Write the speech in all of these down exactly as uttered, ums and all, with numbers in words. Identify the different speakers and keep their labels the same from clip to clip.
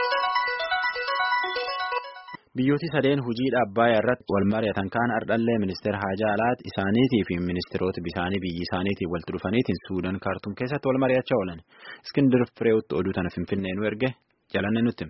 Speaker 1: Biyyooti sadeen hojii dhaabbayaa irratti wal mari'atan kaan ardhallee ministeera haajaa alaat isaaniitii fi ministeerota bisaanii biyyi isaaniitiin walitti dhufaniitiin Suudaan kaartuum keessatti wal mari'achaa oolan. Iskindir Fireewutti oduu tana Finfinnee nu erge jalanne nutti.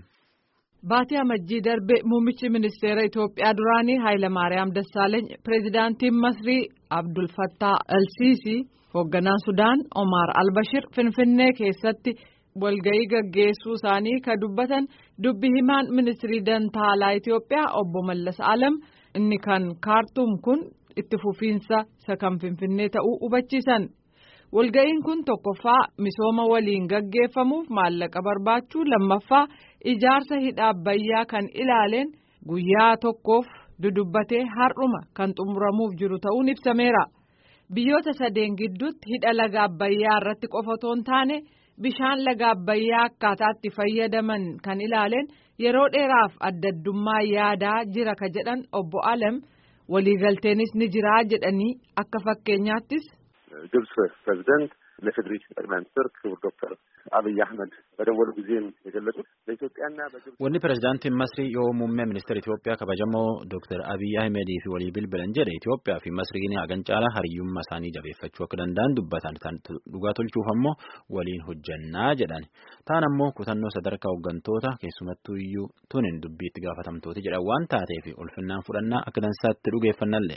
Speaker 2: Baatii Amajjii darbe muummichi ministeera Itoophiyaa duraanii Hayilamaariyaam Dassaaleeny, pireezidaantiin Masrii Abdul Fattah El-Sisi, hoogganaan Sudaan Omar Al-Bashir Finfinnee keessatti walga'ii gaggeessuu isaanii ka dubbatan dubbi himaan ministirii dantaalaa Itoophiyaa obbo Mallas Alam inni kan kaartuum kun itti fufiinsa isa kan Finfinnee ta'uu hubachiisan. Walga'iin kun tokkoffaa misooma waliin gaggeeffamuuf maallaqa barbaachuu, lammaffaa ijaarsa hidha Abbayyaa kan ilaaleen guyyaa tokkoof dudubbatee har'uma kan xumuramuuf jiru ta'uun ibsameera. Biyyoota sadeen gidduutti hidha laga Abbayyaa irratti qofa otoo hin taane bishaan laga Abbayyaa akkaataatti fayyadaman kan ilaaleen yeroo dheeraaf adda addummaa yaadaa jira ka jedhan obbo Alam waliigalteenis ni jiraa jedhanii akka fakkeenyaattis.
Speaker 3: ግብጽ ፕሬዝዳንት ለፌዴሪ ጠቅላይ ሚኒስትር ክቡር ዶክተር አብይ አህመድ በደወሉ ጊዜም የገለጹት ለኢትዮጵያና በግብጽ
Speaker 1: ወኒ ፕሬዝዳንት መስሪ የሙሜ ሚኒስትር ኢትዮጵያ ከበጀሞ ዶክተር አብይ አህመድ ፊ ወሊ ቢልብለን ጀደ ኢትዮጵያ ፊ መስሪኒ አገንጫላ ሀሪዩም ማሳኒ ጀበፈቹ ከደንዳን ዱባታን ታን ዱጋቶልቹ ፈሞ ወሊን ሁጀና ጀዳን ታናሞ ኩተኖ ሰደርካ ወገንቶታ ከሱመቱዩ ቱንን ዱቢት ጋፋተምቶቲ ጀዳ ዋን ታቴ ፊ ኡልፍናን ፉደና አክደንሳት ዱገፈናለ.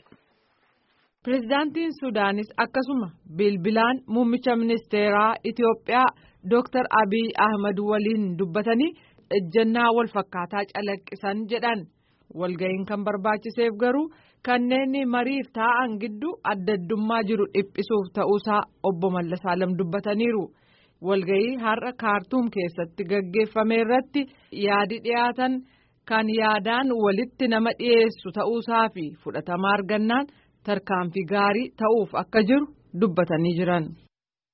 Speaker 1: Pireezidaantiin Sudaanis akkasuma bilbilaan muummicha ministeeraa Itoophiyaa Dooktar Abiy Ahmad waliin dubbatanii ejjennaa wal fakkaataa calaqqisan jedhan. Walga'iin kan barbaachiseef garuu kanneen mariif taa'an gidduu adda addummaa jiru dhiphisuuf ta'uusaa obbo Mallas Alam dubbataniiru. Walga'ii har'a kaartuum keessatti gaggeeffame irratti yaadi dhiyaatan kan yaadaan walitti nama dhiyeessu ta'uusaa fi fudhatama argannaan tarkaanfii gaarii ta'uuf akka jiru dubbatanii jiran.